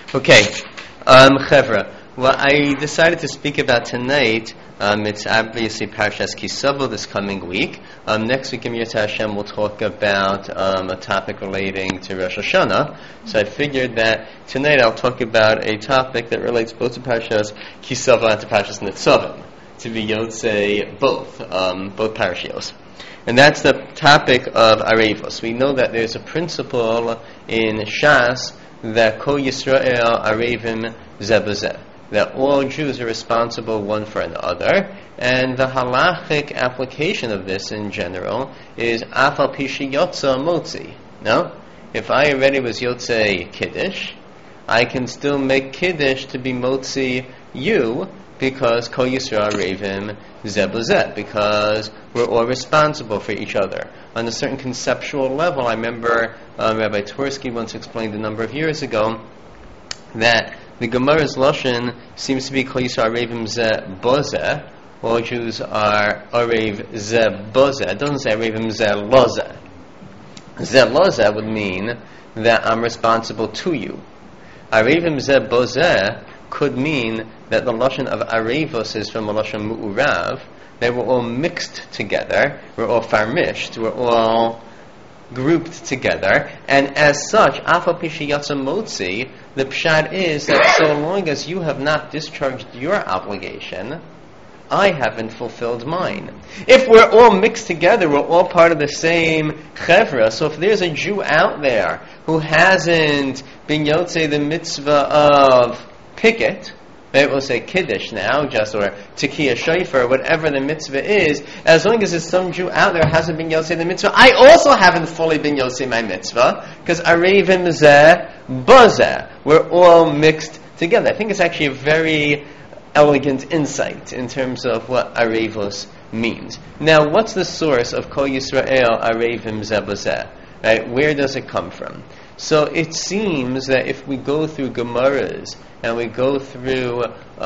Okay, Chevra. What I decided to speak about tonight, it's obviously Parshas Kisavo this coming week. Next week in Yirtzeh Hashem we'll talk about a topic relating to Rosh Hashanah. So I figured that tonight I'll talk about a topic that relates both to Parshas Kisavo and to Parshas Nitzavim, to be Yotzei both parashios. And that's the topic of Arevos. We know that there's a principle in Shas that Kol Yisrael Arevim Zeh B'zeh, that all Jews are responsible one for another, and the halachic application of this in general is Afal Pishi Yotza Motzi. No? If I already was Yotzei Kiddush, I can still make Kiddush to be Motzi you, because Kol Yisrael Arevim Zeh B'zeh, because we're all responsible for each other. On a certain conceptual level, I remember Rabbi Twersky once explained a number of years ago that the Gemara's Lashon seems to be Kol Yisrael Arevim Zeh Bozeh. All Jews are Arev Zeh Bozeh. It doesn't say Arevim Zeh Lozeh. Zeh Lozeh would mean that I'm responsible to you. Arevim Zeh Bozeh could mean that the Lashon of Arevos is from a Lashon Mu'urav. They were all mixed together. We're all farmished. We're all grouped together, and as such, Afal Pishi Yatsa Motzi, the pshat is that so long as you have not discharged your obligation, I haven't fulfilled mine. If we're all mixed together, we're all part of the same chevra. So if there's a Jew out there who hasn't been yotzei the mitzvah of picket, right, we'll say Kiddush now, or Tekiah Shofar, whatever the mitzvah is, as long as there's some Jew out there who hasn't been Yotzei the mitzvah, I also haven't fully been Yotzei my mitzvah, because Arevim Zeh Bozeh, we're all mixed together. I think it's actually a very elegant insight in terms of what Arevos means. Now, what's the source of Kol Yisrael Arevim Zeh Bozeh? Right, where does it come from? So it seems that if we go through Gemaras and we go through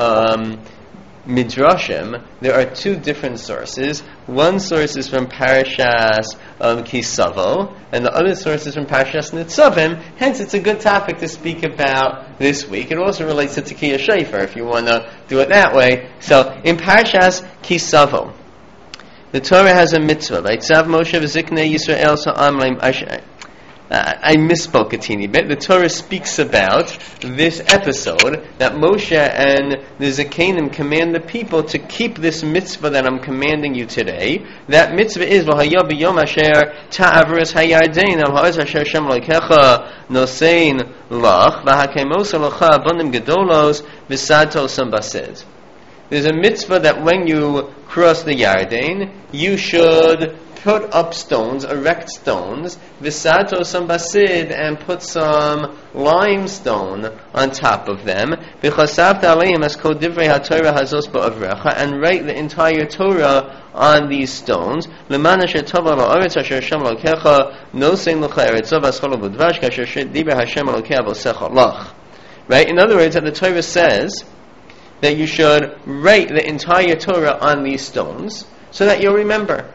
Midrashim, there are two different sources. One source is from Parashas Kisavo, and the other source is from Parashas Nitzavim. Hence, it's a good topic to speak about this week. It also relates to Tekiah Shofar, if you want to do it that way. So, in Parashas Kisavo, the Torah has a mitzvah, right? Tzav Moshe v'ziknei Yisrael sa'am leim asher. I misspoke a teeny bit. The Torah speaks about this episode that Moshe and the Zikanim command the people to keep this mitzvah that I'm commanding you today. That mitzvah is v'haya b'yom asher ta'avras hayardein al ha'ez asher Shem Elokecha nosein lach v'hakemos alocha abonim gedolos v'sadto sambasid. There's a mitzvah that when you cross the Yarden, you should put up stones, erect stones, visato sambasid, and put some limestone on top of them, v'chasavta aleim as kol divrei haTorah hazos ba'avrecha, and write the entire Torah on these stones. Leman asher tova la'aretz asher Hashem Elokecha nosein l'cha eretzov aschol v'dvash kasher divrei Hashem Elokeh avosecha lach. Right? In other words, that the Torah says that you should write the entire Torah on these stones so that you'll remember.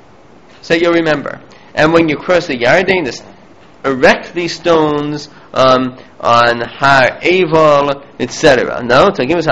And when you cross the Yarden, erect these stones on Har Eval, etc. No? Then you build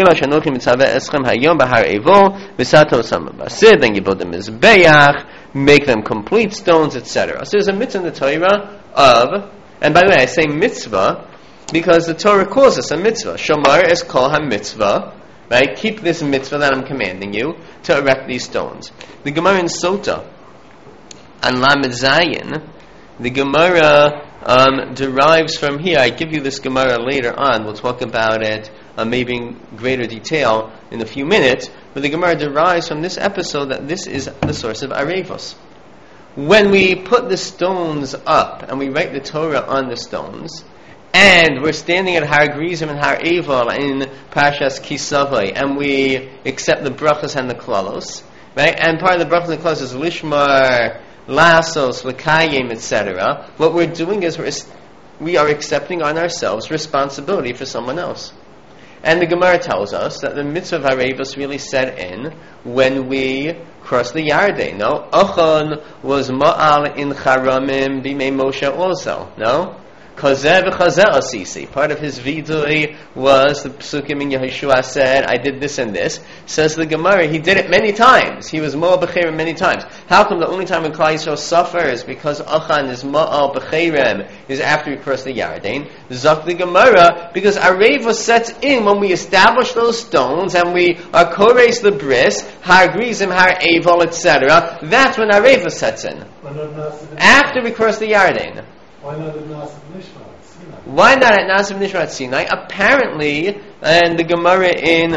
the Mizbeach, make them complete stones, etc. So there's a mitzvah in the Torah of, and by the way, I say mitzvah because the Torah calls us a mitzvah. Shomar es kol ha-mitzvah, right? Keep this mitzvah that I'm commanding you to erect these stones. The Gemara in Sota, on Lamed Zayin, the Gemara derives from here. I give you this Gemara later on. We'll talk about it maybe in greater detail in a few minutes. But the Gemara derives from this episode that this is the source of Arevos. When we put the stones up and we write the Torah on the stones, and we're standing at Har Grizim and Har Eval in Parashas Kisavai, and we accept the brachas and the klalos, right? And part of the brachas and the klalos is lishmar, lasos, lekayim, etc. What we're doing is we are accepting on ourselves responsibility for someone else. And the Gemara tells us that the mitzvah of Arevos really set in when we cross the Yarden. No? Ochon was ma'al in charamim b'mei Moshe also. No? Kazeh v'chazeh asisi. Part of his vidui was the psukim in Yehoshua said, I did this and this. Says the Gemara, he did it many times. He was ma'al b'cherem many times. How come the only time when Klal Yisrael suffers because Achan is ma'al b'cherem is after we cross the Yarden? Zok the Gemara, because Areva sets in when we establish those stones and we are kores the bris, har grizim, har evil, etc. That's when Areva sets in. After we cross the Yarden. Why not at Nasiv Nishmat Sinai? Why not at Nasiv Nishmat Sinai? Apparently, and the Gemara in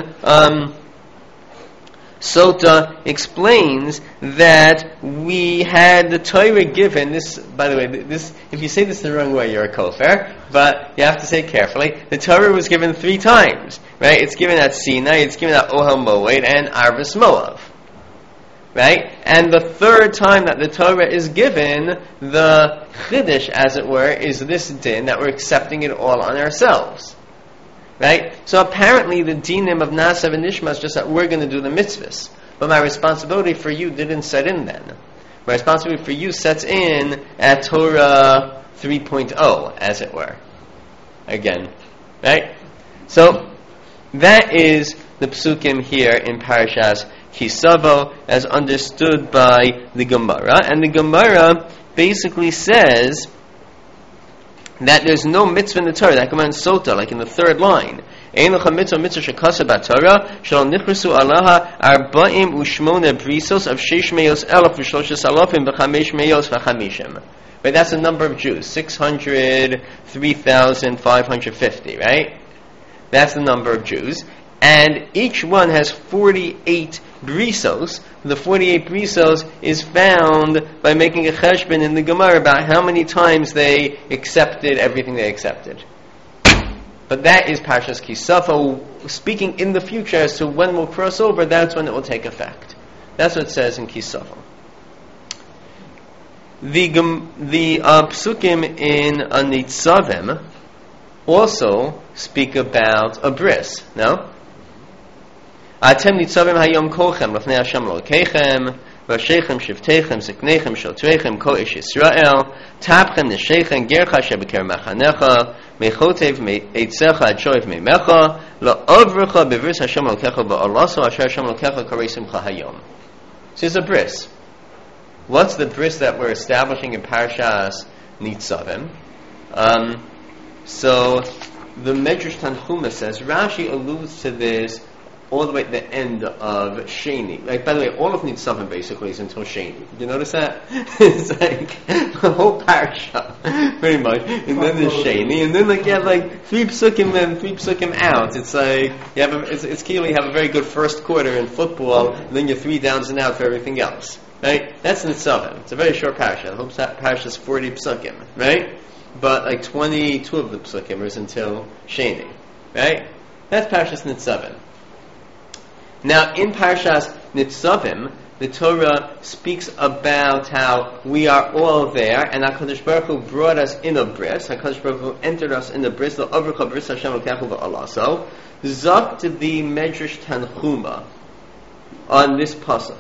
Sota explains that we had the Torah given. This, by the way, this if you say this the wrong way, you're a kofar. But you have to say it carefully. The Torah was given 3 times, right? It's given at Sinai, it's given at Ohel Moed, and Arvis Moav. Right? And the 3rd time that the Torah is given, the Chiddush, as it were, is this din that we're accepting it all on ourselves. Right? So apparently the dinim of Nasav and Nishma is just that we're going to do the mitzvahs. But my responsibility for you didn't set in then. My responsibility for you sets in at Torah 3.0, as it were. Again. Right? So, that is the psukim here in Parashas Kisavo, as understood by the Gemara. And the Gemara basically says that there's no mitzvah in the Torah, that command Sota, like in the 3rd line. Ein lecha mitzvah shekasa b'Torah, shel nichrasu alaha arba'im u'shmona brisos of 600,000 v'shloshes v'chamesh meyos v'chamishim. Right, that's the number of Jews, 603,550, right? That's the number of Jews. And each one has 48 brisos. The 48 brisos is found by making a cheshbon in the Gemara about how many times they accepted everything they accepted. But that is Parshas Kisafo, speaking in the future as to when we'll cross over, that's when it will take effect. That's what it says in Kisafo. The psukim in Nitzavim also speak about a bris, no? Atem nitzavim hayom kolchem lefnei Hashem Elokeichem v'asheichem shivteichem zikneichem shotreichem ko ish Yisrael tapchem neshechem gercha shebeker machanecha mechotev eitzecha adshoiv meimecha la'ovrecha bevris Hashem Elokeicha ba'alaso asher Hashem Elokeicha kareisimcha hayom. So it's a bris. What's the bris that we're establishing in Parashas Nitzavim? So the Medrash Tanchuma says, Rashi alludes to this all the way at the end of Sheni. Like, by the way, all of Nitzavim basically is until Sheni. Did you notice that? It's like the whole parasha, pretty much. And then there's Sheni, and then like you have like 3 psukim in, 3 psukim out. It's like you have it's clearly you have a very good first quarter in football, and then you're 3 downs and out for everything else. Right? That's Nitzavim. It's a very short parasha. The whole parasha is 40 psukim, right? But like 22 of the psukim is until Sheni, right? That's Parashas Nitzavim. Now, in Parashas Nitzavim, the Torah speaks about how we are all there, and HaKadosh Baruch Hu brought us in a bris. HaKadosh Baruch Hu entered us in a bris. The Avrucha bris Hashem Elokeichem v'alaso. Zok to the Medrash Tanchuma on this pasuk.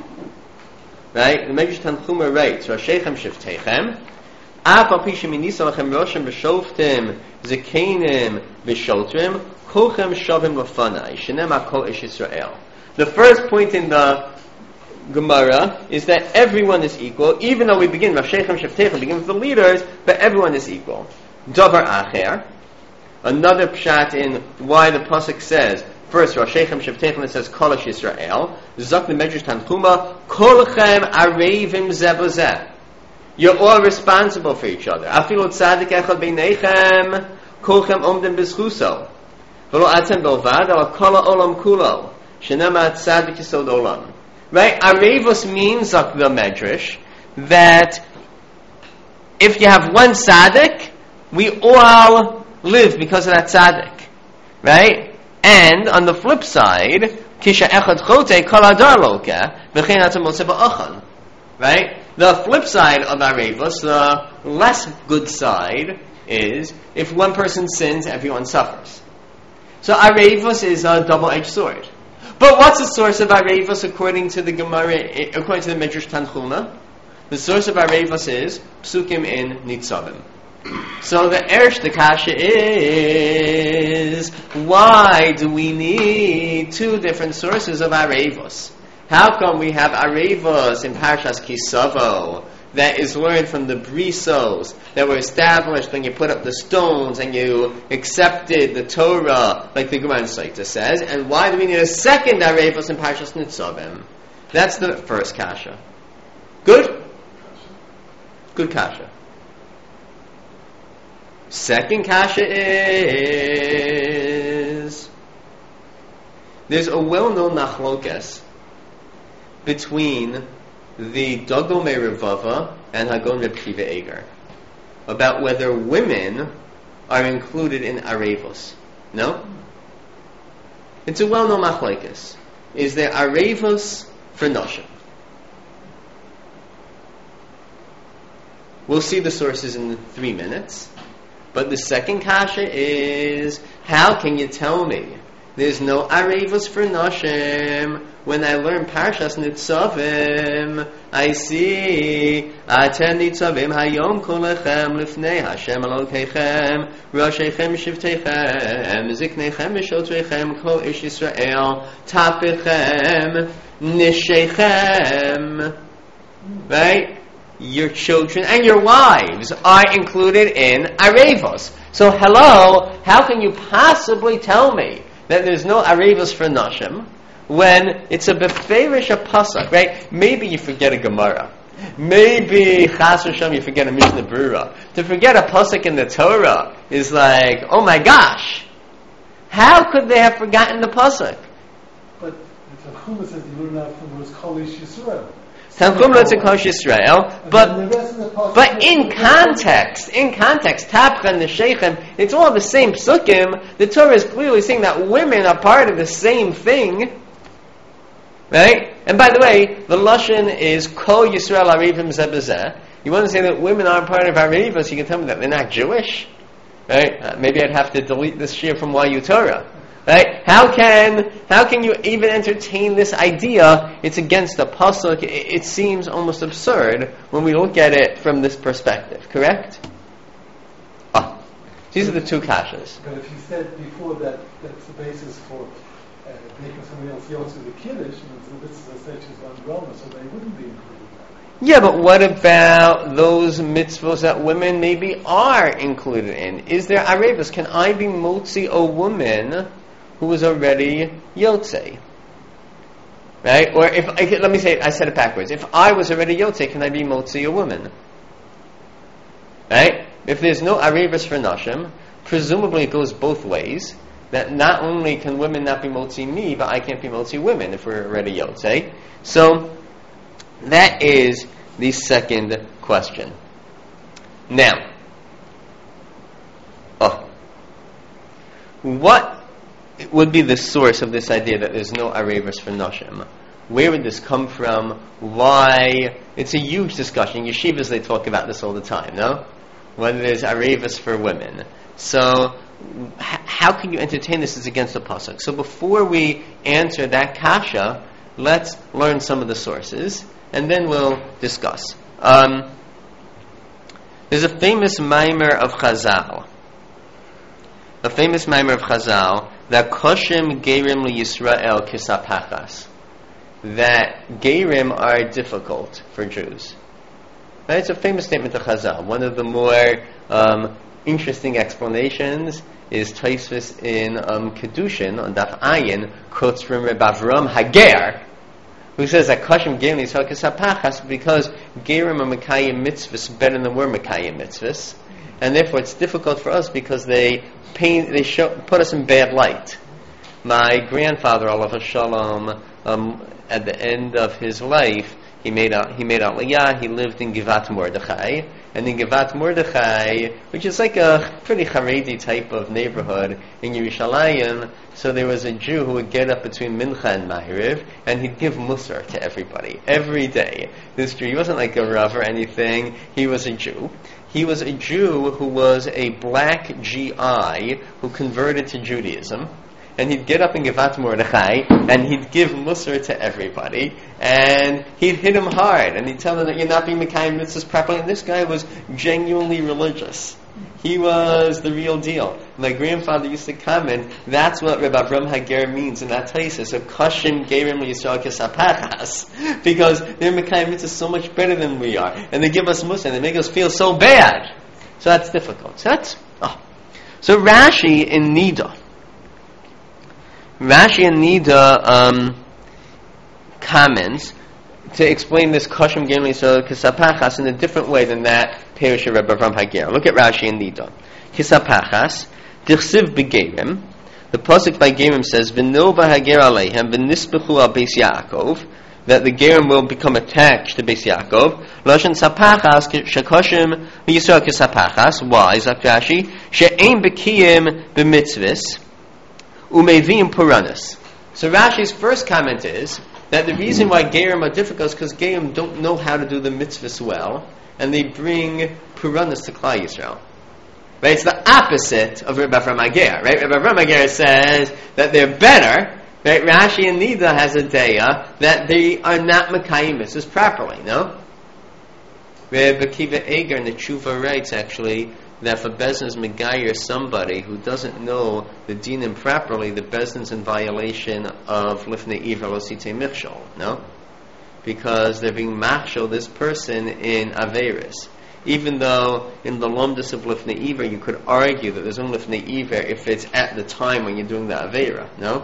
Right? The Medrash Tanchuma writes, Rasheichem Shivteichem, Af al pi sheminisa lachem roshem b'shoftim zekenim b'shotrim kolchem shavim lefanai shenema kol ish Yisrael. The first point in the Gemara is that everyone is equal, even though we begin Rasheichem Shivteichem, begin with the leaders, but everyone is equal. Davar acher, another pshat in why the pasuk says first Rasheichem Shivteichem, it says kol ish Yisrael. Zok the Medrash Tanchuma kolchem arevim zebozeh. You're all responsible for each other. Afilu tzadik echad beinechem kolchem omdim b'schuso v'lo atem belvad al kol ha'olam kulo shenema tzadik yisod olam. Right? Arevos means, like the Medrash, that if you have one tzaddik, we all live because of that tzaddik. Right? And on the flip side, kisha echad chote kol hadar loka v'chein atem motze ba'achan. Right? The flip side of Arevos, the less good side, is if one person sins, everyone suffers. So Arevos is a double-edged sword. But what's the source of Arevos according to the Gemara, according to the Medrash Tanchuma? The source of Arevos is Psukim in Nitzavim. So the erste kasha is, why do we need two different sources of arevos? How come we have arevos in Parshas Kisavo that is learned from the brisos that were established when you put up the stones and you accepted the Torah, like the Gemara in Saita says, and why do we need a second arevos in Parshas Nitzavim? That's the first kasha. Good? Good kasha. Second kasha is, there's a well-known machlokes between the Dogomei Revava and Hagon Reb Kiva Eger about whether women are included in arevos. No? It's a well-known machlokes. Is there arevos for nosha? We'll see the sources in 3 minutes. But the second kasha is, how can you tell me there's no arevos for noshim when I learn Parshas Nitzavim? I see, Aten Nitzavim hayom kolechem lifnei Hashem Elokeichem Roshechem Shivteichem Zikneichem V'shotreichem Kol Ish Yisrael Tapichem Nishechem. Right? Your children and your wives are included in arevos. So hello, how can you possibly tell me that there's no arevos for nashim when it's a beferish a pasuk, right? Maybe you forget a Gemara. Maybe Chas v'Shem you forget a Mishnah Berurah. To forget a pasuk in the Torah is like, oh my gosh, how could they have forgotten the pasuk? But the Tanchuma says the Yurna from was Kol Ish Yisrael. Tanchum lo tzikosh Yisrael, but in context, Tapcha and the Sheichem, it's all the same psukim. The Torah is clearly saying that women are part of the same thing, right? And by the way, the lashon is Kol Yisrael Arevim Zebezeh. You want to say that women aren't part of arevos? You can tell me that they're not Jewish, right? Maybe I'd have to delete this shir from YU Torah. Right? How can you even entertain this idea? It's against the pasuk. It seems almost absurd when we look at it from this perspective. Correct? These are the two kashas. But if you said before that that's the basis for making somebody else yotze the kiddush, and the mitzvah such as on Roma, so they wouldn't be included. Yeah, but what about those mitzvahs that women maybe are included in? Is there arevos? Can I be motzi a woman who was already Yotze? Right? Or let me say it, I said it backwards. If I was already Yotze, can I be Motzi a woman? Right? If there's no arevos for nashim, presumably it goes both ways. That not only can women not be Motzi me, but I can't be Motzi women if we're already Yotze. So, that is the second question. Now, what would be the source of this idea that there's no arevos for nashim? Where would this come from? Why? It's a huge discussion. In yeshivas they talk about this all the time, no? Whether there's arevos for women. So, how can you entertain this as against the pasuk? So before we answer that kasha, let's learn some of the sources, and then we'll discuss. There's a famous maimer of Chazal. That koshim gerim liyisrael kisapachas. That gerim are difficult for Jews. Right? It's a famous statement of Chazal. One of the more interesting explanations is Tosfos in Kedushin on Daf Ayin quotes from Reb Avram Hager, who says that koshim gerim liyisrael kisapachas because gerim are mekayim mitzvahs better than we're mekayim mitzvahs. And therefore it's difficult for us because they put us in bad light. My grandfather, Alav Shalom, at the end of his life, he made Aliyah. He lived in Givat Mordechai, and in Givat Mordechai, which is like a pretty Haredi type of neighborhood in Yerushalayim, so there was a Jew who would get up between Mincha and Ma'ariv, and he'd give Musar to everybody every day. This Jew, he wasn't like a Rav or anything. He was a Jew. He was a Jew who was a black GI who converted to Judaism. And he'd get up in Givat Mordechai, and he'd give Musar to everybody, and he'd hit him hard, and he'd tell them that you're not being Mekayim Mitzvahs properly, and this guy was genuinely religious. He was the real deal. My grandfather used to comment, that's what Reb Avram Hager means in that Taisa. So Kashim Gerim Yisrael Kesapachas. Because their Mekayim Mitzvah is so much better than we are. And they give us Musa and they make us feel so bad. So that's difficult. So Rashi in Nida. Comments to explain this Kashim Gerim Yisrael Kesapachas in a different way than that Perush of Reb Avram Hager. Look at Rashi in Nida. Kisapachas, Dichsiv Begerim. The pasuk by Gerim says, "V'nova Hager aleihem v'nispechu al Beis Yaakov," that the Gerim will become attached to Beis Yaakov. Lashon Sapachas Shekashim Yisrael Kisapachas. Why? Zak Rashi, she'ein bekiyim b'mitzvus umeviim puranas. So Rashi's first comment is that the reason why Gerim are difficult is because Gerim don't know how to do the mitzvahs well, and they bring puranas to Klal Yisrael. Right? It's the opposite of Reb Avram Hager. Right? Reb Avram Hager says that they're better. Right? Rashi and Nida has a daya that they are not Mekayim mitzvahs properly. No. Reb Akiva Eger in the Tshuva writes actually that if a bezdin's megayer somebody who doesn't know the dinim properly, the bezdin's in violation of lifnei iver lo sitei michshol. No. Because they're being machshel this person in Averis. Even though in the Lomdus of Lifnei Iver you could argue that there's only Lifnei Iver if it's at the time when you're doing the Avera, no?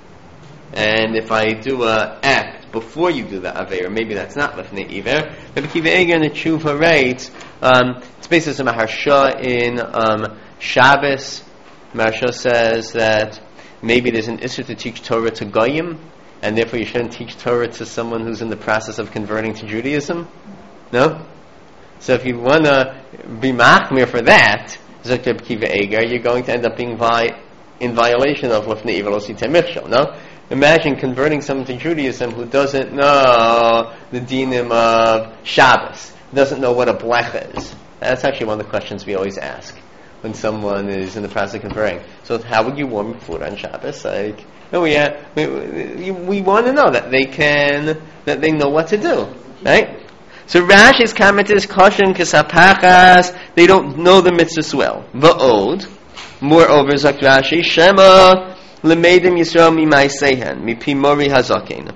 And if I do a act before you do the Avera, maybe that's not Lifnei Iver. Rabbi Akiva Eger in the Tshuva writes, it's based on Maharsha in Shabbos. Maharsha says that maybe there's an issue to teach Torah to Goyim, and therefore you shouldn't teach Torah to someone who's in the process of converting to Judaism? No? So if you want to be machmir for that, Zok Reb Akiva Eger, you're going to end up being in violation of Lifnei Iver Lo Sitei Michshol, no? Imagine converting someone to Judaism who doesn't know the dinim of Shabbos, doesn't know what a blech is. That's actually one of the questions we always ask when someone is in the process of converting. So how would you warm food on Shabbos? Like, no, we want to know that they know what to do, right? So Rashi's comment is Kashim Kesapachas, they don't know the mitzvahs well. Va'od, moreover, Zak Rashi, Shema Lemedim Yisrael Mimaisehen, Mipi Mori Hazaken.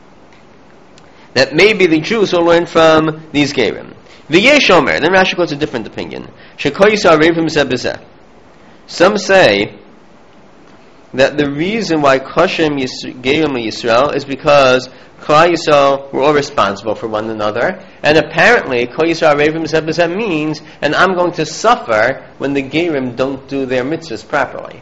That maybe the Jews will learn from these Gerim. V'yesh Omer, then Rashi quotes a different opinion. Shekoyisa Revim Zebezeh. Some say that the reason why Kashim Gerim Yisrael is because Klal Yisrael were all responsible for one another, and apparently Kol Yisrael Revim Zebezeh means, and I'm going to suffer when the Gerim don't do their mitzvahs properly.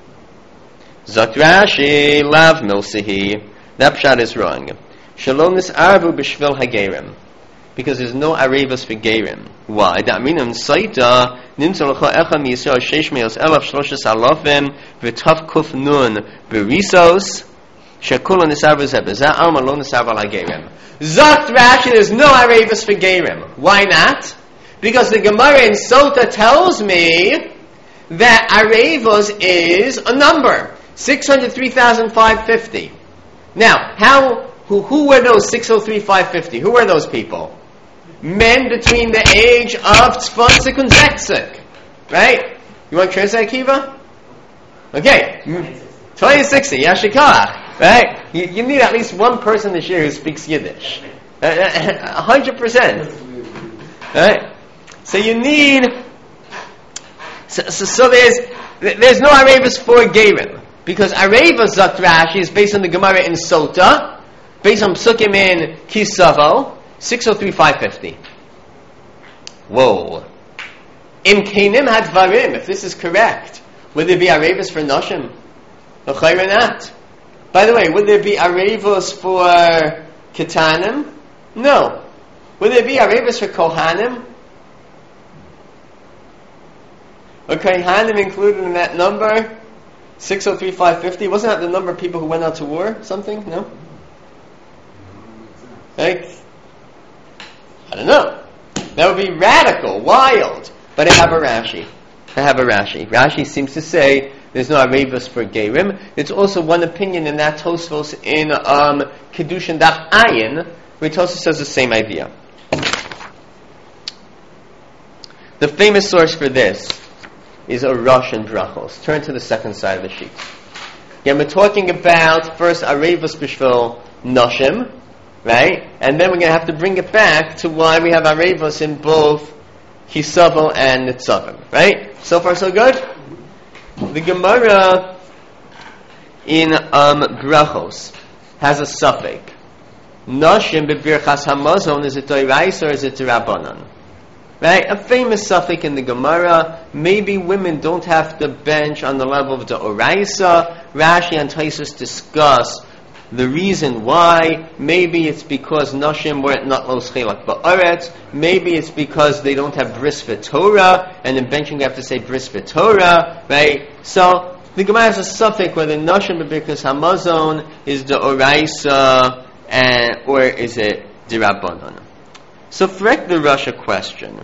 Zok Rashi Lav Milsihi. That pshat is wrong. Shalom Nis'arvu B'Shvil HaGerim, because there's no arevas for Gerim. Why? That means Saita Nimtzal Lecha Echa MiYisrael Sheish Meos Elaf Shloshes Alofim V'Tav Kuf Nun B'Risos Shekula Nisarva Zebezah Alma Lo Nisarva LaGerim. Zok Rashi, there's no arevas for Gerim. Why not? Because the Gemara in Sota tells me that arevos is a number. 603,550. Now, who were those 603,550? Who were those people? Men between the age of Tzfon and Zeksik. Right? You want to translate, Akiva? Okay. 2060, Yashikach. Right? You need at least one person this year who speaks Yiddish. 100%. Right? So you need... So there's no arevas for Gerim. Because Areva Zak Rashi is based on the Gemara in Sota, based on Psukim in Kisavo, 603,550. Whoa. Im Keinim Hadvarim, if this is correct, would there be Arevas for Noshim? L'chayra not. By the way, would there be Arevos for Ketanim? No. Would there be Arevos for Kohanim? Are Kohanim included in that number? 603,550. Wasn't that the number of people who went out to war? Something? No? Like, I don't know. That would be radical, wild. But I have a Rashi. Rashi seems to say there's no arevas for Gerim. It's also one opinion in that Tosfos in Kedushin Daf Ayin, where Tosfos says the same idea. The famous source for this is a Rosh and Brachos. Turn to the second side of the sheet. Again, we're talking about first Arevos Bishvil Noshim, right? And then we're going to have to bring it back to why we have Arevos in both Kisavo and Nitzavim, right? So far so good? The Gemara in Brachos has a suffix. Noshim bebirchas hamazon, is it dorais or is it rabbanan? Right? A famous suffix in the Gemara. Maybe women don't have to bench on the level of the oraisa. Rashi and Taisus discuss the reason why. Maybe it's because Noshim were not lo schelak ba'aretz. Maybe it's because they don't have bris v'torah, and in benching you have to say bris v'torah, right? So the Gemara has a suffix whether Noshim bebirchas hamazon is the oraisa or is it dirabbanon. So frek the Rosh a question.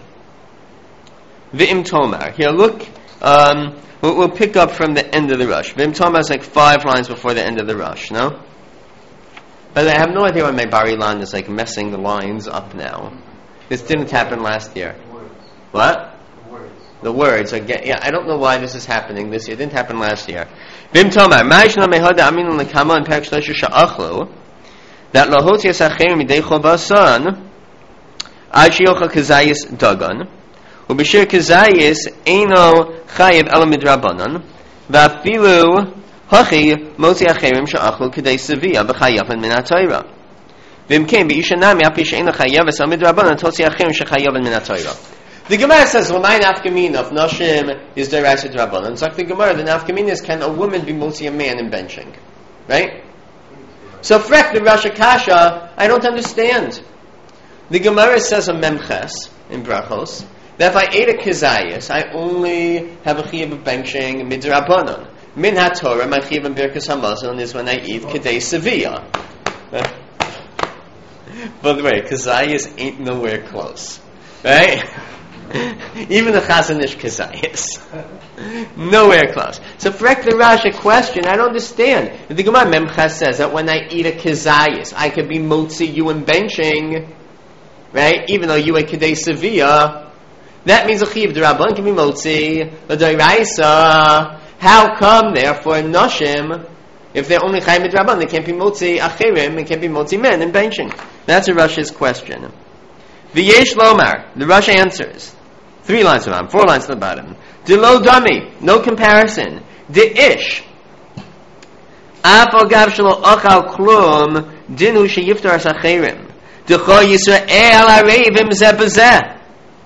V'im tomar. Here, look. We'll pick up from the end of the Rosh. V'im tomar is like 5 lines before the end of the Rosh. No. But I have no idea why my Barilan is like messing the lines up now. This didn't happen last year. What? The words. Again, yeah, I don't know why this is happening this year. It didn't happen last year. V'im tomar. Ma'ishna mehoda aminu lekama in perek shlosh sha'achlu. That lahot yasachim midei chovasan ad shiyocha kazayis dagan ubishir kazayis eino chayiv el midrabanan va'afilu hachi motzi acherim sha'achlu kedei sevia b'chayavan min ha'torah v'imkein b'isha nami api she'eino chayav el midrabanan totzi acherim shechayavan min ha'torah. The Gemara says, well, my nafkamina of Noshim is derasa drabanan. It's like the Gemara, the nafkamina is, can a woman be motzi a man in benching? Right? So, frek the Rosh Kasha, I don't understand. The Gemara says a memches in Brachos that if I ate a kazayas, I only have a chiyuv of benching midrabanan. Min haTorah, my chiyuv of birkas hamazon is when I eat kedei sevia. By the way, kazayas ain't nowhere close, right? Even the Chazanish kazayas, nowhere close. So, frek the Rosh a question, I don't understand. The Gemara Memchas says that when I eat a kazayas, I could be motzi you in benching, right? Even though you ate kedei sevia, that means a chiyuv d'rabban can be motzi the d'oraisa. How come, therefore, noshim, if they're only chayim d'rabban, they can't be motzi acherim, they can't be motzi men in benching? That's a Rosh's question. V'yesh lomar, the Rosh answers. 3 lines around, 4 lines to the bottom. De lo dummy, no comparison. De ish. Af agav shelo achal klum, dinu sheyiftar sacherim. De cho Yisrael arevim zeh b'zeh.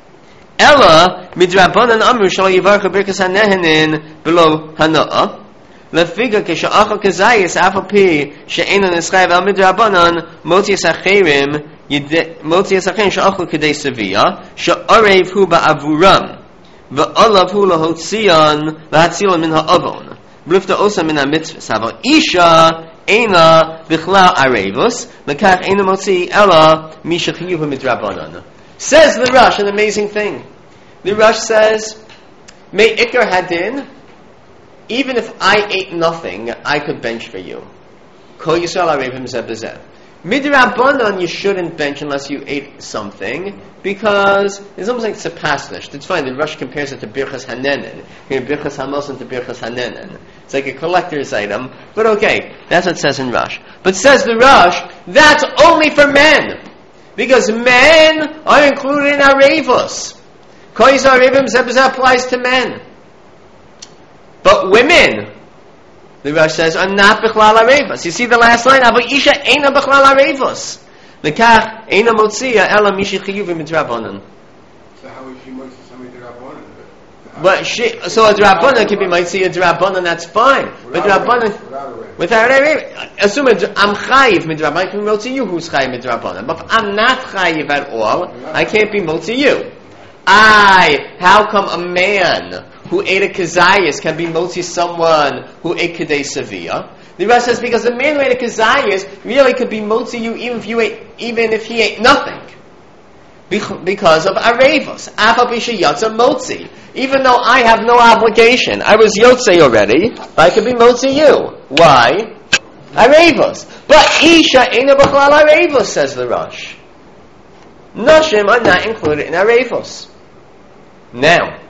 Ella, midrabanan amru shelo yivarcha birkas hanehenin below hana'a. Lefiga kesha'achal kazayis af api she'enon eschayv al midrabanan moti sacherim motzi yisachin she'achlu kedei sevia she'arev hu ba'avuram ve'olav hu lahotzion lahatzion min ha'avon b'lifta osa min ha'mitzvah savo isha eina b'chlal arevus lekach eina motzi ela mishachiyuhu midrabanan. Says the Rosh an amazing thing. The Rosh says, May ikar hadin, even if I ate nothing, I could bench for you. Kol Yisrael arevim zeh b'zeh. Midrabanan, you shouldn't bench unless you ate something, because it's almost like it's a pasnish. It's fine. The Rosh compares it to Birchas Hanenin. Here, Birchas Hamosin to Birchas Hanenin. It's like a collector's item, but okay, that's what it says in Rosh. But says the Rosh, that's only for men, because men are included in Arevos. Kol Yisrael arevim zeh b'zeh applies to men, but women, the Rosh says, are not b'chlal arevos. You see the last line? Avo isha eina b'chlal arevos. Lekach eina motzia ela mishi chiyuvim midrabanan. So how is she motzia somebody drabanan? But so a drabanan can be motzia a drabanan. That's fine. But drabanan without arevos. Assume I'm chayiv midrabanan. I can be motzia you who's chayiv midrabanan. But if I'm not chayiv at all, I can't be motzia you. How come a man who ate a kazayas can be motzi someone who ate kedei sevia? The Rosh says because the man who ate a kazayas really could be motzi you even if he ate nothing, because of arevos. Afapisha yotza motzi. Even though I have no obligation, I was yotze already. I could be motzi you. Why? Arevos. But isha eina b'chlal arevos, says the Rosh. Noshim are not included in arevos. Now,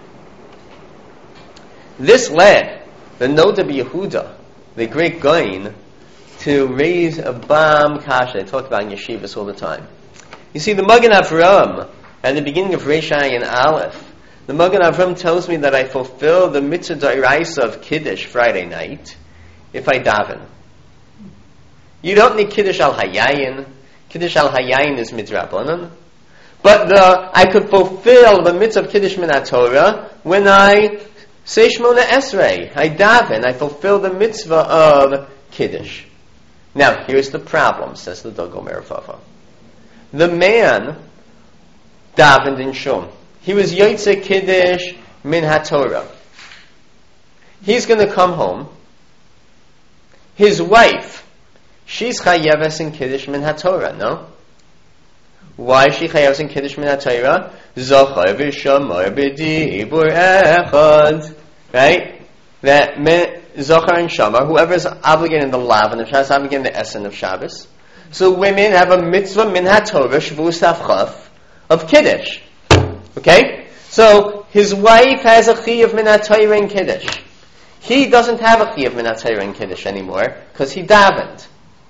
this led the Noda Yehuda, the great Gaon, to raise a bomb kasha. I talk about in yeshivas all the time. You see, the Magen Avraham, at the beginning of Reish Ayin Aleph, the Magen Avraham tells me that I fulfill the mitzvah d'oraisa of Kiddush Friday night if I daven. You don't need Kiddush al Hayayin. Kiddush al Hayayin is midrabanan. But I could fulfill the mitzvah of Kiddush min HaTorah when I say Shmona Esrei. I daven. I fulfill the mitzvah of Kiddush. Now, here's the problem, says the Dog Omer Vava. The man davened in Shum. He was Yotze Kiddush min HaTorah. He's going to come home. His wife, she's chayeves in Kiddush min HaTorah, no? Why is she chayeves in Kiddush min HaTorah? Zachar v'shamar b'dibur echad. Right? That Zachar and Shamar, whoever is obligated in the Lav and the Shabbos, obligated in the Essen of Shabbos. So women have a mitzvah min HaTorah, Shavuos Tavchaf, of Kiddush. Okay? So, his wife has a chiyuv min HaTorah in Kiddush. He doesn't have a chiyuv min HaTorah in Kiddush anymore, because he davened.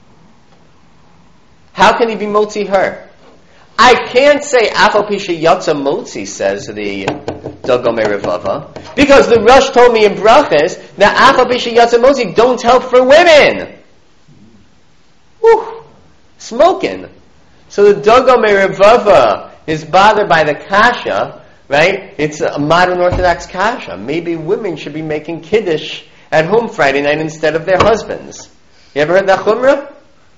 How can he be motzi her? I can't say Afal Pisha Yatza Motzi, says the Dogomer Revava, because the Rosh told me in Brachas that Afal Pisha Yatza Motzi don't help for women. Whew, smoking. So the Dogomer Revava is bothered by the kasha, right? It's a modern Orthodox kasha. Maybe women should be making Kiddush at home Friday night instead of their husbands. You ever heard that chumrah?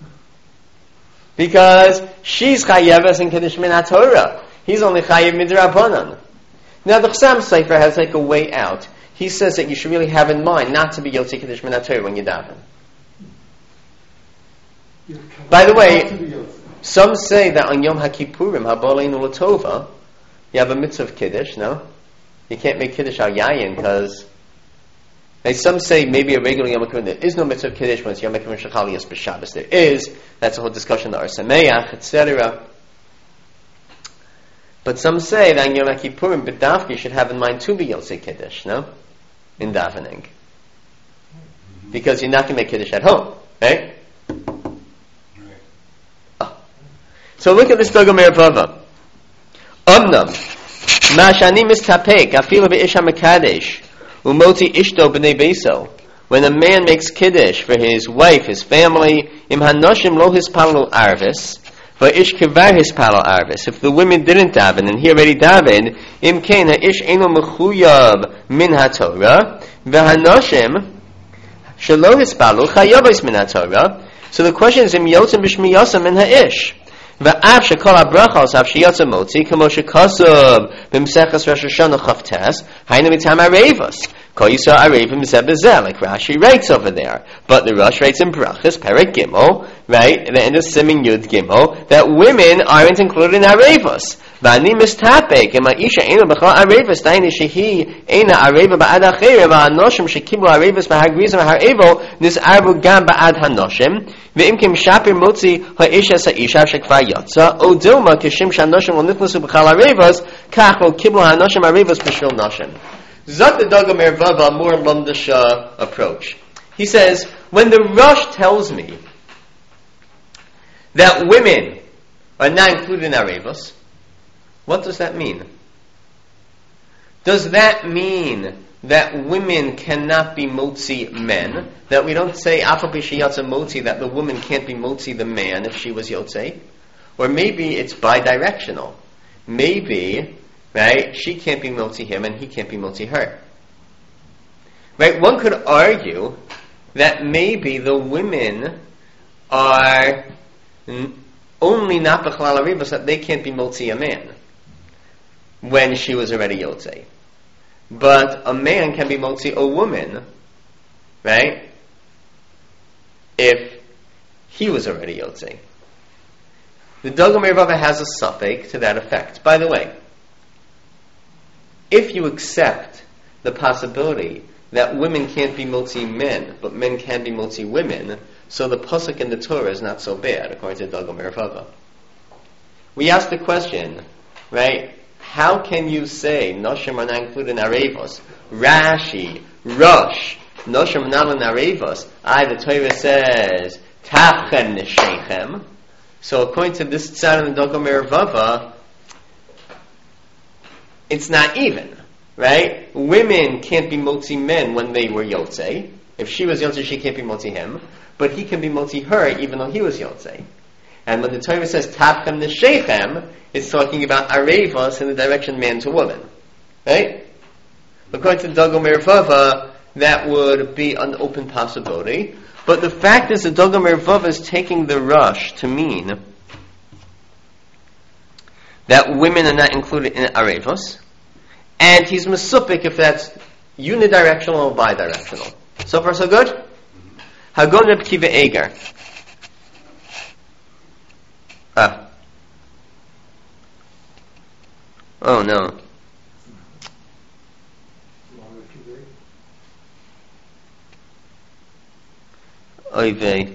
Because she's chayeves in Kiddush min HaTorah. He's only chayev midrabanan. Now the Chassam Sofer has like a way out. He says that you should really have in mind not to be Yotze Kiddush min HaTorah when you daven. By the way, some say that on Yom HaKippurim, Haboleinu L'Tova, you have a mitzvah of Kiddush, no? You can't make Kiddush al Yayin because... some say maybe a regular Yom HaKippurim, there is no mitzvah of Kiddush when it's Yom HaKippurim Shechal Yos B'Shabbos. There is. That's a whole discussion, the Or Sameach, etc. But some say that on Yom HaKippurim, B'Davki should have in mind to be Yotze Kiddush, no? In davening. Because you're not going to make Kiddush at home, right? So look at this Dogomer Vava. Omnam, Mashani Mistapek, Afila Be'isha Mekadesh, Umoti Ishto B'nei Beso. When a man makes Kiddush for his wife, his family, Im Hanoshim Lo Hispalo Arvis, Va'ish Kivar Hispalo Arvis. If the women didn't daven, and he already davened, Im Kain Ha'ish Eno Mechuyav Min HaTorah, V'Hanoshim Shelo Hispalo Chayavos Min HaTorah. So the question is, Im Yotzim B'Shmiyosam Min Ha'ish. Va'av shekol habrachos av sheyatza motzi kamo shekasov b'mseches Rosh Hashanah Chavtes hainu mitam arevos kol yisrael arevim zeh b'zeh, like Rashi writes over there. But the Rosh writes in Brachas Perek Gimel, right, at the end of Siman Yud Gimel, that women aren't included in arevos. V'ani mistapek ema isha ena b'chol arevos daini shehi ena areva ba'ad achere va'anoshim shekiblu arevos b'hagrizim ha'arevo nis'arvu gam ba'ad hanoshim ve'im kim shapir motzi ha'isha sa'isha shekvar yotza o dilma kishim shanoshim lo niflusu b'chal arevos kach lo kiblu hanoshim arevos b'shul noshim. Zot the Dogomer Vava, more Lumdasha approach. He says, when the Rosh tells me that women are not included in arevos, what does that mean? Does that mean that women cannot be motzi men? That we don't say afal b'sheyatza motzi, that the woman can't be motzi the man if she was yotze? Or maybe it's bi-directional. Maybe, right, she can't be motzi him and he can't be motzi her. Right? One could argue that maybe the women are only not b'chalal arevos, that they can't be motzi a man when she was already yotze. But a man can be motzi a woman, right, if he was already yotze. The Dogomer Vava has a suffix to that effect. By the way, if you accept the possibility that women can't be motzi men, but men can be motzi women, so the pasuk in the Torah is not so bad, according to Dogomer Vava. We ask the question, right, how can you say Noshim are not included in Arevos? Rashi, Rosh, Noshim are not in Arevos. The Torah says, Tafchem Neshechem. So according to this side of the Dogam Mervava, it's not even, right? Women can't be motzi men when they were yotzei. If she was yotzei, she can't be motzi him. But he can be motzi her even though he was yotzei. And when the Torah says Tafchem Neshechem, it's talking about Arevos in the direction man to woman. Right? According to Dogam Mervava, that would be an open possibility. But the fact is that Dogam Mervava is taking the rush to mean that women are not included in Arevos, and he's mesupik if that's unidirectional or bidirectional. So far so good? Hagon Reb Kiva Eger. Oh no. Oy vey.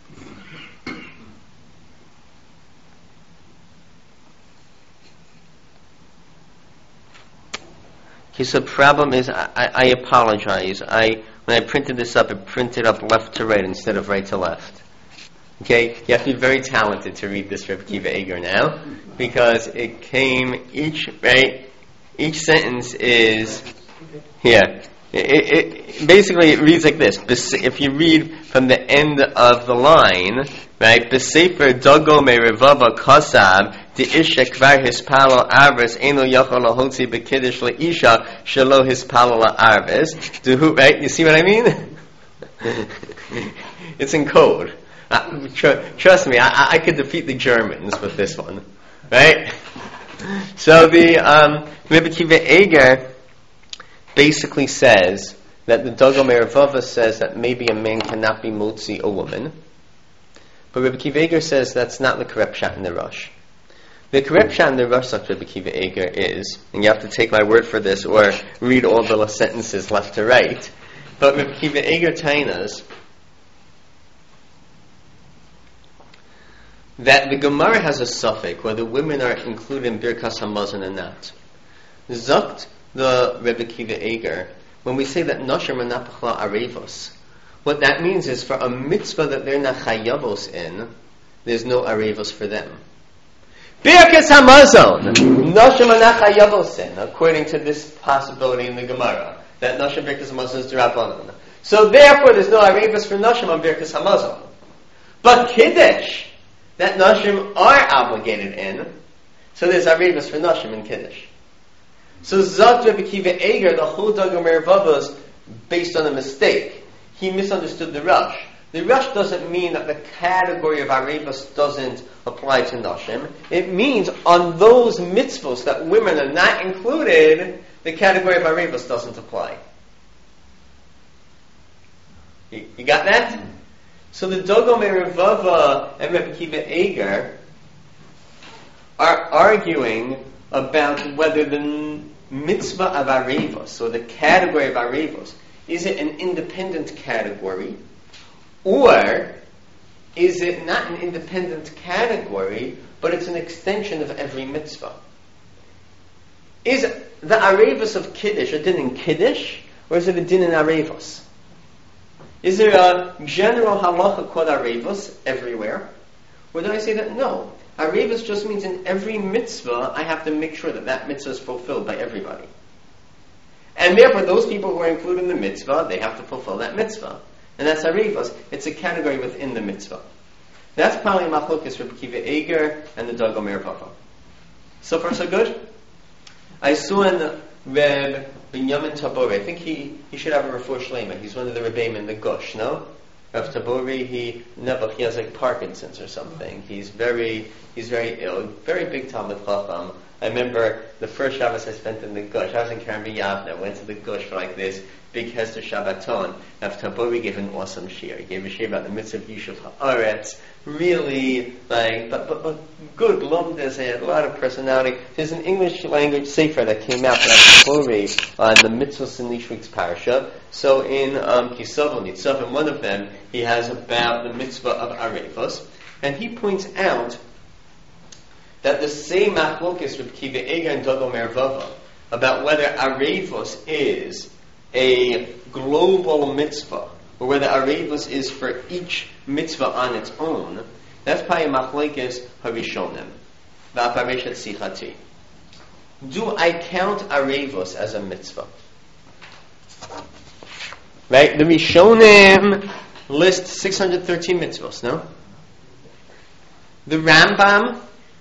Okay, so the problem is, I apologize. When I printed this up, it printed up left to right instead of right to left. Okay, you have to be very talented to read this Reb Kiva Eger now, because it came each sentence is here. It basically it reads like this. If you read from the end of the line, right? B'sefer Dogo me'revava kasav de'isha kvar hispalo arvis eno yachol lahotzi b'kiddush le'isha shelo hispalo la'arvis. Right? You see what I mean? It's in code. Trust me, I could defeat the Germans with this one, right? So the Rebbe Kiva Eger basically says that the Dogam Mervava says that maybe a man cannot be motzi a woman, but Rebbe Kiva Eger says that's not the correct pshat in the Rosh. The correct pshat in the Rosh, like Rebbe Kiva Eger, is, and you have to take my word for this or read all the sentences left to right, but Rebbe Kiva Eger tainas that the Gemara has a suffix whether women are included in Birkas Hamazon or not. Zukt the Rebbe Kiva Eger, when we say that Noshim are not B'chla Arevos, what that means is for a mitzvah that they're not Chayavos in, there's no Arevos for them. Birkas Hamazon, Noshim are not Chayavos in, according to this possibility in the Gemara, that Noshim Birkas Hamazon is D'Rabbanan. So therefore there's no Arevos for Noshim on Birkas Hamazon. But Kiddush, that Noshim are obligated in, so there's Arevos for Noshim in Kiddush. So Zot Rebbe Kiva Eger, the whole Dogam Mervava is based on a mistake. He misunderstood the Rush. The Rush doesn't mean that the category of Arevos doesn't apply to Noshim. It means on those mitzvos that women are not included, the category of Arevos doesn't apply. You got that? So the Dogam Mervava and Rebbe Kiva Eger are arguing about whether the mitzvah of Arevos, or the category of Arevos, is it an independent category, or is it not an independent category, but it's an extension of every mitzvah? Is the Arevos of Kiddush a din in Kiddush, or is it a din in Arevos? Is there a general halacha called Arevos everywhere? Or do I say that no? Arevos just means in every mitzvah, I have to make sure that that mitzvah is fulfilled by everybody. And therefore, those people who are included in the mitzvah, they have to fulfill that mitzvah. And that's Arevos. It's a category within the mitzvah. That's probably Machlokes Rebbe Kiva Eger and the Dogam Mervava. So far, so good? I saw in Reb Binyamin Tabori, I think he should have a refuah shlema. He's one of the Rebbeim in the Gush, no? Rav Tabori, he has like Parkinson's or something. He's very ill. Very big Talmud Chacham. I remember the first Shabbos I spent in the Gush. I was in Karen B'Yavne. I went to the Gush for like this big Hester Shabbaton. Rav Tabori gave an awesome shiur. He gave a shiur about the mitzvah of Yishuv Haaretz. Really, but good lumdas. He had a lot of personality. There's an English language sefer that came out from Tabori on the mitzvahs in each week's parasha. So in Kisov and Nitzav, in one of them, he has about the mitzvah of Arevos, and he points out that the same machlokes Reb Kiva Eger and Dogo Mervava about whether Arevos is a global mitzvah or whether Arevos is for each mitzvah on its own, that's probably machlokes Harishonim. Va'apareshet sichati. Do I count Arevos as a mitzvah? Right? The Rishonim list 613 mitzvahs, no? The Rambam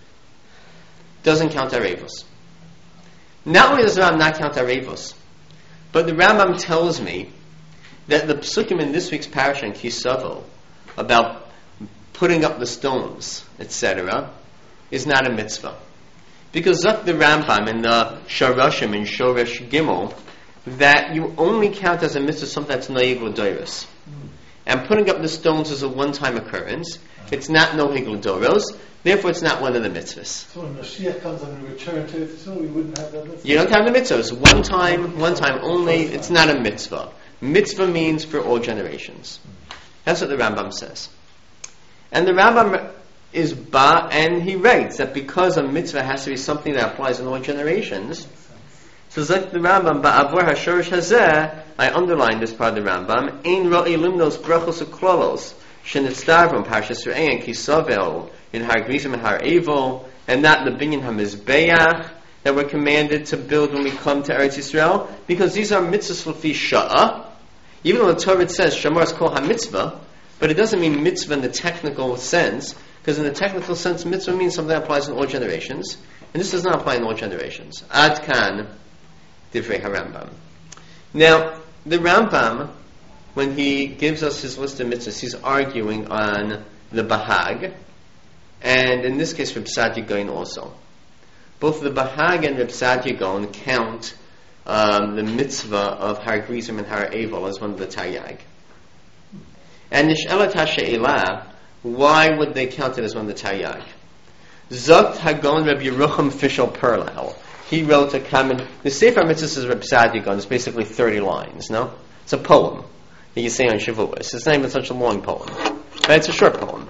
doesn't count Arevos. Not only does the Rambam not count Arevos, but the Rambam tells me that the psukim in this week's parasha in Kisavo about putting up the stones, etc., is not a mitzvah. Because Zak the Rambam in the Sharashim in Shoresh Gimel that you only count as a mitzvah something that's nohig l'doros. And putting up the stones is a one-time occurrence. It's not nohig l'doros, therefore it's not one of the mitzvahs. So when Mashiach comes and we return to it, so we wouldn't have that mitzvah? You don't have the mitzvah. It's one time only. It's not a mitzvah. Mitzvah means for all generations. That's what the Rambam says. And the Rambam is and he writes that because a mitzvah has to be something that applies in all generations, so like the Rambam, ba'avor hashorish hazeh, I underline this part of the Rambam, ein ra'i limnos brachos uklolos, shenitzdarvim parshas re'ei and kisavel, in har grizim and har evil, and not the binyan hamizbeach that we're commanded to build when we come to Eretz Yisrael, because these are mitzvahs l'fi sha'ah. Even though the Torah says shamar is called ha-mitzvah, but it doesn't mean mitzvah in the technical sense, because in the technical sense, mitzvah means something that applies in all generations, and this does not apply in all generations. Ad kan divrei harambam. Now, the Rambam, when he gives us his list of mitzvahs, he's arguing on the Bahag, and in this case, Reb Sadia Gaon also. Both the Bahag and Reb Sadia Gaon count the mitzvah of Har Grizim and Har Evel as one of the Taryag. And Nish'elat HaShe'elah, why would they count it as one of the Taryag? Zokt Hagon Reb Yerucham Fishel Perlau. He wrote a comment. The Sefer Mitzvahs is Reb Sadia Gaon. It's basically 30 lines, no? It's a poem that you say on Shavuos. It's not even such a long poem, but it's a short poem.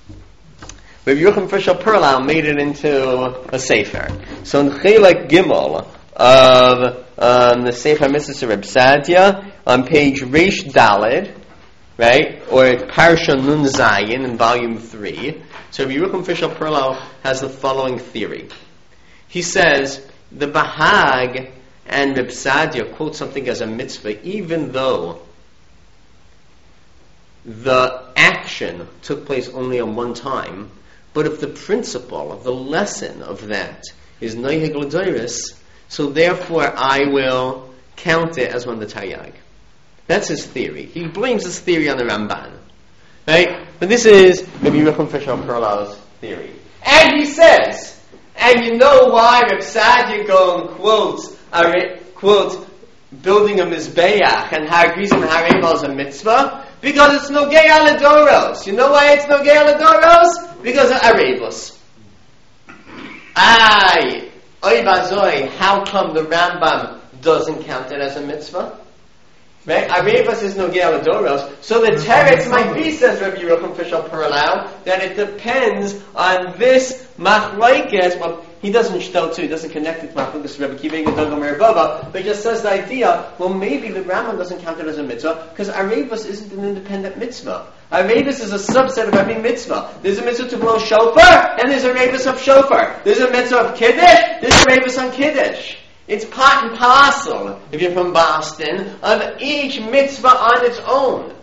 Reb Yerucham Fishel Perlau made it into a Sefer. So in Chelek Gimel of the Sefer Mitzvahs of Reb Sadia, on page Reish Daled, right, or Parsha Nun Zayin in volume 3, so Reb Yerucham Fishel Perlau has the following theory. He says the Bahag and Reb Sadia quote something as a mitzvah, even though the action took place only on one time. But if the principle of the lesson of that is nohig l'doros, so therefore I will count it as one of the Taryag. That's his theory. He blames his theory on the Ramban, right? But this is Rabbi Yerucham Fishel Perlau's theory, and he says, and you know why Reb Sadia Gaon quotes building a mizbeach and Har Grizim and Har Evel as a mitzvah? Because it's nogei al adoros. You know why it's nogei al adoros? Because of Arevos. Oy vazoi, how come the Rambam doesn't count it as a mitzvah? Right? Arevos is nogei al adoros. So the teretz might be, says Rabbi Yerucham Fishel Perlau, that it depends on this machlokes. Well, he doesn't shtel too. He doesn't connect it to machlokes Rabbi Kiva and Dogo Mervava, but he just says the idea. Well, maybe the Rambam doesn't count it as a mitzvah because Arevos isn't an independent mitzvah. Arevos is a subset of every mitzvah. There's a mitzvah to blow shofar, and there's a Arevos of shofar. There's a mitzvah of kiddush. There's a Arevos on kiddush. It's part and parcel, if you're from Boston, of each mitzvah on its own.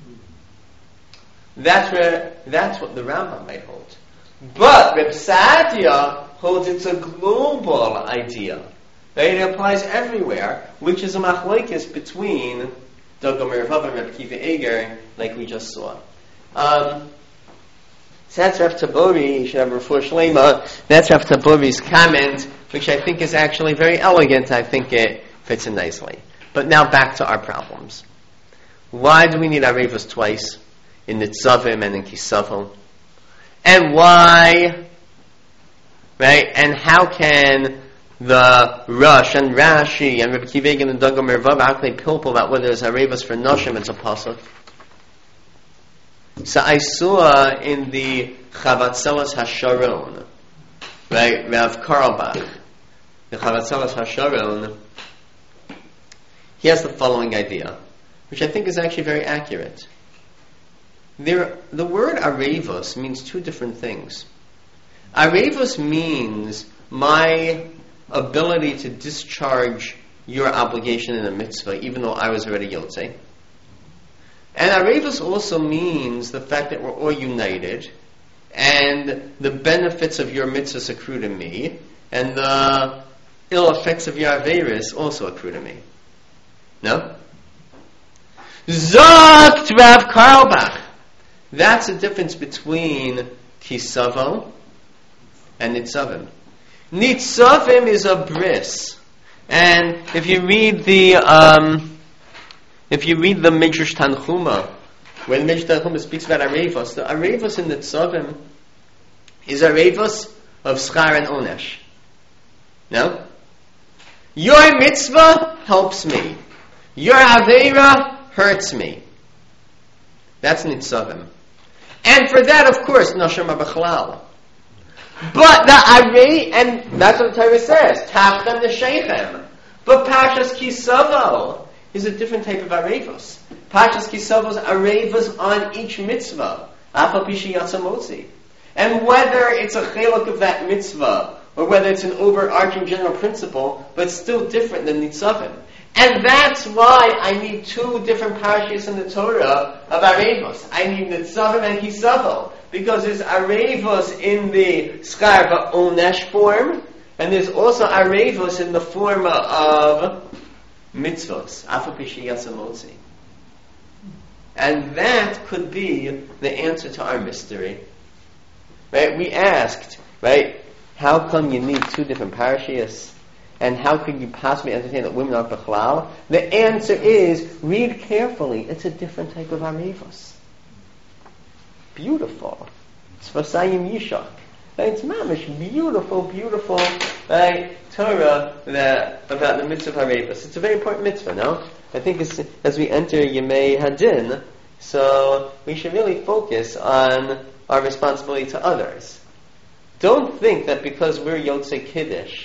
That's what the Rambam might hold. But Reb Sadia holds it's a global idea. Right? It applies everywhere, which is a machlokes between Dogo Mervava and Reb Kiva Eger, like we just saw. So that's Rav Tabori. You should have a refuah shlema. That's Rav Tabori's comment, which I think is actually very elegant. I think it fits in nicely. But now back to our problems. Why do we need Arevos twice? In Nitzavim and in Kisavim? And why? Right? And how can the Rush and Rashi and Rabbi Kiva Eger and Dogo Mervava, how can they pilpul about whether there's Arevos for Noshim, it's a pasuk? So I saw in the Chavatzelas HaSharon, right, Rav Karlbach, the Chavatzalas HaSharon, he has the following idea, which I think is actually very accurate. The word arevos means two different things. Arevos means my ability to discharge your obligation in a mitzvah, even though I was already yotzei. And arevos also means the fact that we're all united, and the benefits of your mitzvahs accrue to me, and the ill effects of your averis also accrue to me. No? Zogt Rav Karlbach. That's the difference between kisavo and nitzavim. Nitzavim is a bris, and if you read the Midrash Tanchuma, when Midrash Tanchuma speaks about arevos, the arevos in nitzavim is arevos of schar and onesh. No? Your mitzvah helps me. Your aveira hurts me. That's nitzavim. And for that, of course, nashama b'chalal. But the arei, and that's what the Torah says, tafchem nesheichem. But Parshas Kisavo is a different type of arevos. Parshas Kisavo is arevos on each mitzvah. Afal pishi yatzamotzi. And whether it's a chelak of that mitzvah, or whether it's an overarching general principle, but it's still different than nitzavim. And that's why I need two different parashas in the Torah of arevos. I need nitzavim and kisavo, because there's arevos in the schar va'onesh form, and there's also arevos in the form of mitzvos, afu pishi yasamotzi. And that could be the answer to our mystery. Right? We asked, right, how come you need two different parashas? And how could you possibly understand that women are b'chalal? The answer is, read carefully. It's a different type of arevos. Beautiful. It's Vasayim Yishak. It's mamish beautiful Torah about the mitzvah of arevos. It's a very important mitzvah, no? I think as we enter Yemei Hadin, so we should really focus on our responsibility to others. Don't think that because we're Yotzei Kiddush,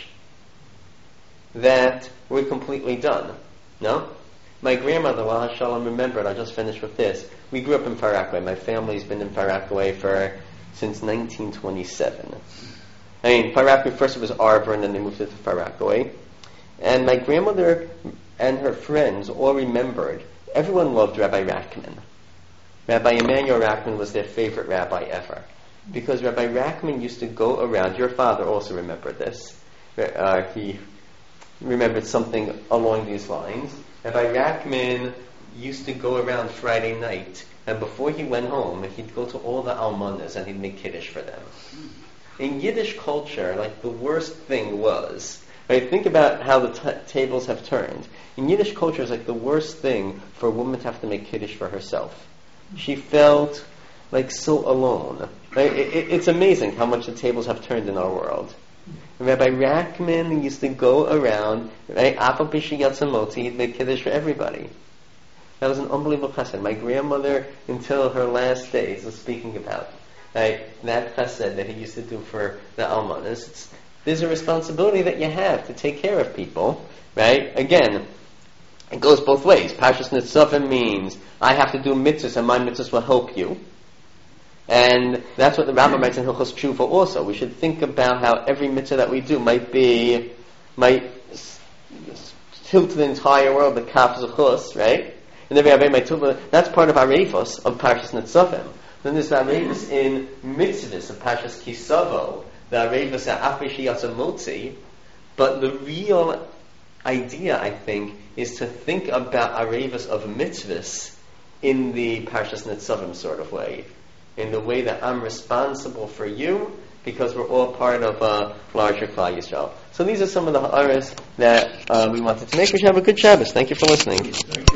that we're completely done. No? My grandmother, Laha Shalom, remembered, I'll just finish with this. We grew up in Far Rockaway. My family's been in Far Rockaway since 1927. I mean, Far Rockaway, first it was Arbor, and then they moved it to Far Rockaway. And my grandmother and her friends all remembered, everyone loved Rabbi Rachman. Rabbi Emmanuel Rachman was their favorite rabbi ever. Because Rabbi Rachman used to go around, your father also remembered this, he remembered something along these lines. Rabbi Rachman used to go around Friday night, and before he went home, he'd go to all the almanas and he'd make kiddush for them. In Yiddish culture, like the worst thing was, right, think about how the tables have turned. In Yiddish culture, it's like the worst thing for a woman to have to make kiddush for herself. She felt like so alone. Right? It's amazing how much the tables have turned in our world. Rabbi Rachman used to go around, right? Afal pishi yatzamotzi, he'd make kiddush for everybody. That was an unbelievable chesed. My grandmother, until her last days, was speaking about, right, that chesed that he used to do for the almanas. There's a responsibility that you have to take care of people, right? Again, it goes both ways. Parshas Nitzavim means I have to do mitzvahs, and my mitzvahs will help you. And that's what the Rambam writes in Hilchos Tshuva also. We should think about how every mitzvah that we do might tilt the entire world, the kaf zechus, right? And every Avei might tilt. That's part of arevos of Parshas Nitzavim. Then there's the arevos in mitzvahs of Parshas Kisavo, the arevos at Afishi Yatzamotzi. But the real idea, I think, is to think about arevos of mitzvahs in the Parshas Nitzavim sort of way. In the way that I'm responsible for you, because we're all part of a larger Klal Yisrael. So these are some of the ha'aras that we wanted to make. We should have a good Shabbos. Thank you for listening.